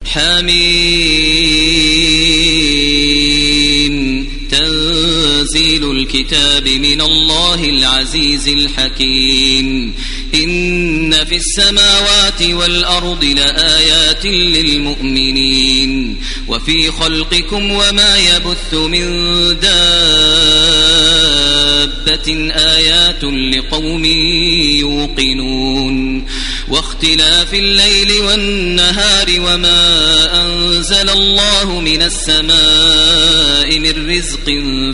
حميم تنزيل الكتاب من الله العزيز الحكيم إن في السماوات والأرض لآيات للمؤمنين وفي خلقكم وما يبث من دابة آيات لقوم يوقنون واختلاف الليل والنهار وما أنزل الله من السماء من رزق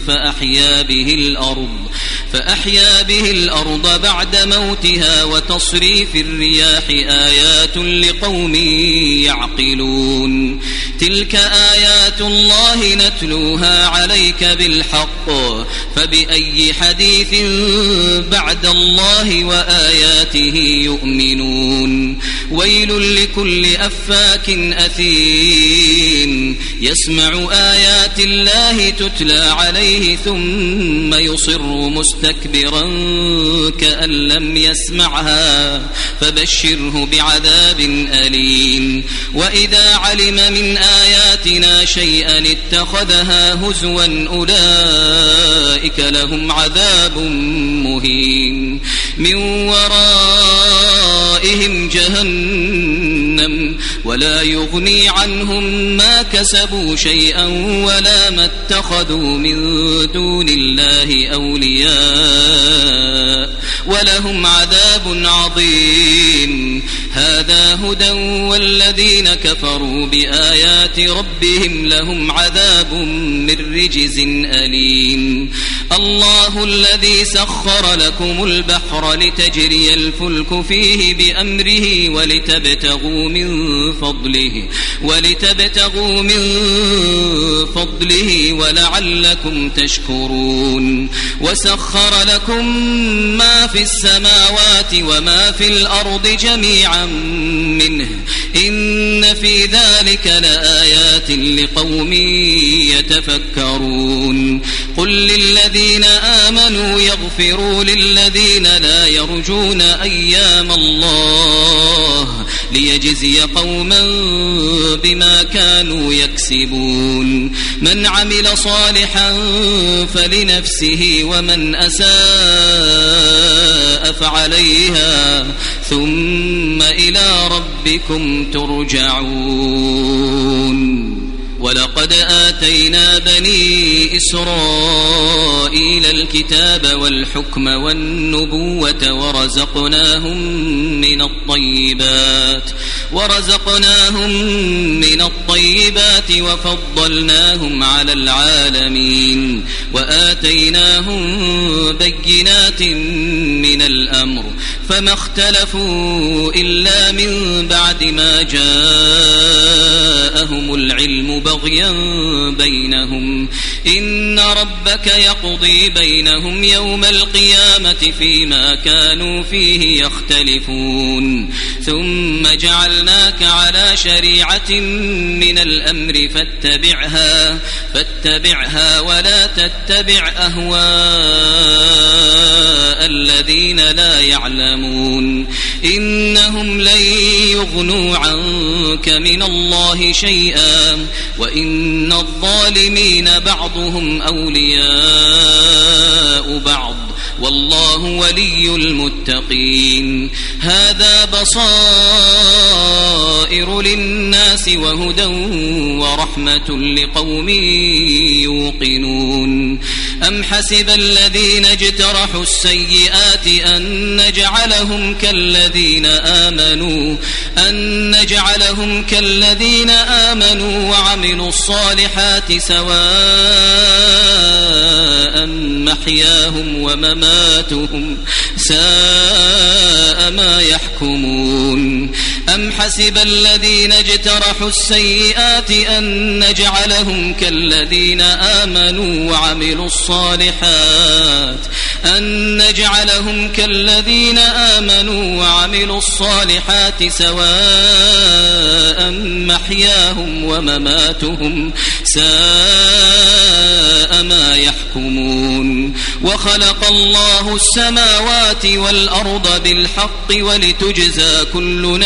فأحيا به الأرض بعد موتها وتصريف الرياح آيات لقوم يعقلون تلك آيات الله نتلوها عليك بالحق فبأي حديث بعد الله وآياته يؤمنون ويل لكل أفاك أثيم يسمع آيات الله تتلى عليه ثم يصر مستكبرا كأن لم يسمعها فبشره بعذاب أليم وإذا علم من آياتنا شيئا اتخذها هزوا أولئك لهم عذاب مهين من ورائهم جهنم ولا يغني عنهم ما كسبوا شيئا ولا ما اتخذوا من دون الله أولياء ولهم عذاب عظيم هذا هدى والذين كفروا بآيات ربهم لهم عذاب من رجز أليم الله الذي سخر لكم البحر لتجري الفلك فيه بأمره ولتبتغوا من فضله ولعلكم تشكرون وسخر لكم ما في السماوات وما في الأرض جميعا منه إن في ذلك لآيات لقوم يتفكرون قل للذين آمنوا يغفروا للذين لا يرجون أيام الله ليجزي قوما بما كانوا يكسبون من عمل صالحا فلنفسه ومن أساء فعليها ثم إلى ربكم ترجعون ولقد آتينا بني إسرائيل الكتاب والحكم والنبوة ورزقناهم من الطيبات وفضلناهم على العالمين وآتيناهم بينات من الأمر فما اختلفوا إلا من بعد ما جاءهم العلم بغيا بينهم إن ربك يقضي بينهم يوم القيامة فيما كانوا فيه يختلفون ثم جعلناك على شريعة من الأمر فاتبعها ولا تتبع أهواء الذين لا يعلمون إنهم لن يغنوا عنك من الله شيئا وإن الظالمين بعضهم أولياء بعض والله ولي المتقين هذا بصائر للناس وهدى ورحمة لقوم يوقنون أم حسب الذين اجترحوا السيئات أن نجعلهم كالذين آمنوا وعملوا الصالحات سواء محياهم ومماتهم ساء ما يحكمون أم حسب الذين اجترحوا السيئات أن نجعلهم كالذين آمنوا وعملوا الصالحات أن نجعلهم كالذين آمنوا وعملوا الصالحات سواء محياهم ومماتهم ساء ما يحكمون وخلق الله السماوات والأرض بالحق ولتجزى كل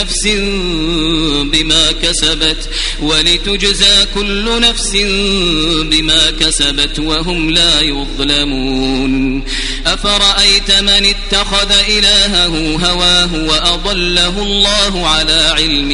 نفس بما كسبت وهم لا يظلمون أفرأيت من اتخذ إلهه هواه وأضله الله على علم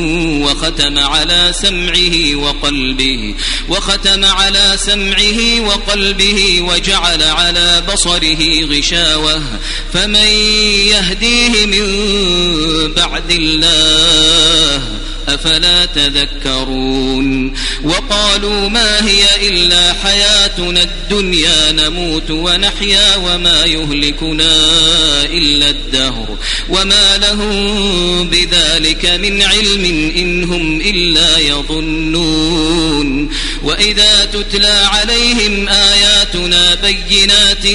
وختم على سمعه وقلبه وجعل على بصره غشاوة فمن يهديه من بعد الله أفلا تذكرون وقالوا ما هي إلا حياتنا الدنيا نموت ونحيا وما يهلكنا إلا الدهر وما لهم بذلك من علم إن هم إلا يظنون وإذا تتلى عليهم آياتنا بينات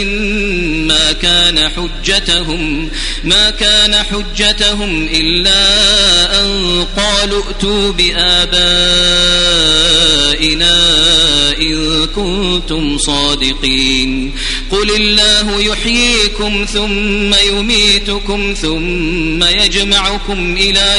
ما كان حجتهم إلا أن قالوا ائتوا بآبائنا إن كنتم صادقين قل الله يحييكم ثم يميتكم ثم يجمعكم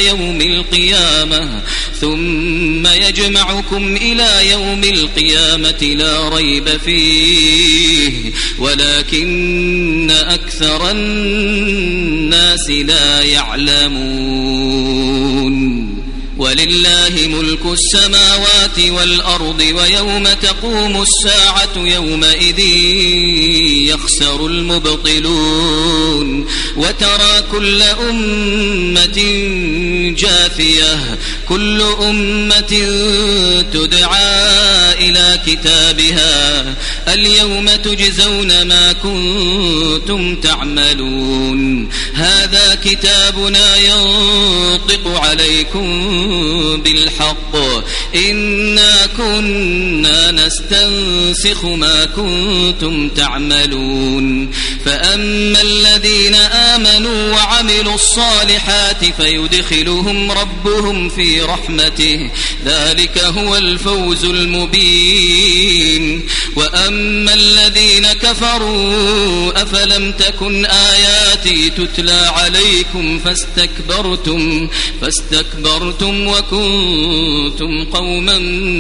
إلى يوم القيامة لا ريب فيه ولكن أكثر الناس لا يعلمون ولله ملك السماوات والأرض ويوم تقوم الساعة يومئذ يخسر المبطلون وترى كل أمة جاثية كل أمة تدعى إلى كتابها اليوم تجزون ما كنتم تعملون هذا كتابنا ينطق عليكم بالحق إنا كنا نستنسخ ما كنتم تعملون فأما الذين آمنوا وعملوا الصالحات فيدخلهم ربهم في رحمته ذلك هو الفوز المبين وأما الذين كفروا أفلم تكن آياتي تتلى عليكم فاستكبرتم وكنتم قوما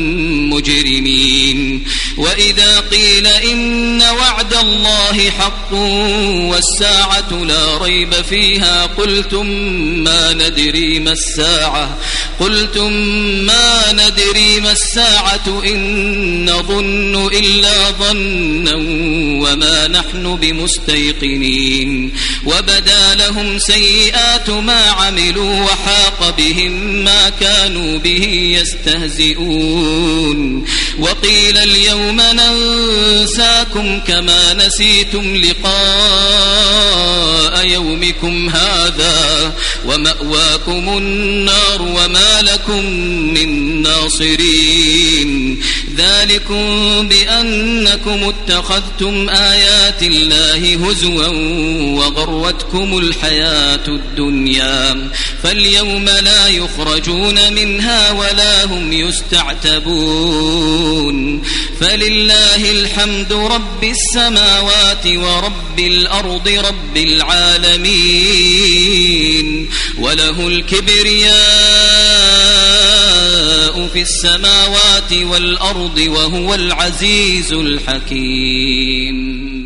مجرمين وإذا قيل إن وعد الله حق والساعة لا ريب فيها قلتم ما ندري ما الساعة إن نظن إلا ظنا وما نحن بمستيقنين وبدا لهم سيئات ما عملوا وحاق بهم ما كانوا به يستهزئون وقيل اليوم ننساكم كما نسيتم لقاء يومكم هذا ومأواكم النار وما لكم من ناصرين ذلكم بأنكم اتخذتم آيات الله هزوا وغرتكم الحياة الدنيا فاليوم لا يخرجون منها ولا هم يستعتبون فلله الحمد رب السماوات ورب الأرض رب العالمين وله الكبرياء في السماوات والأرض وهو العزيز الحكيم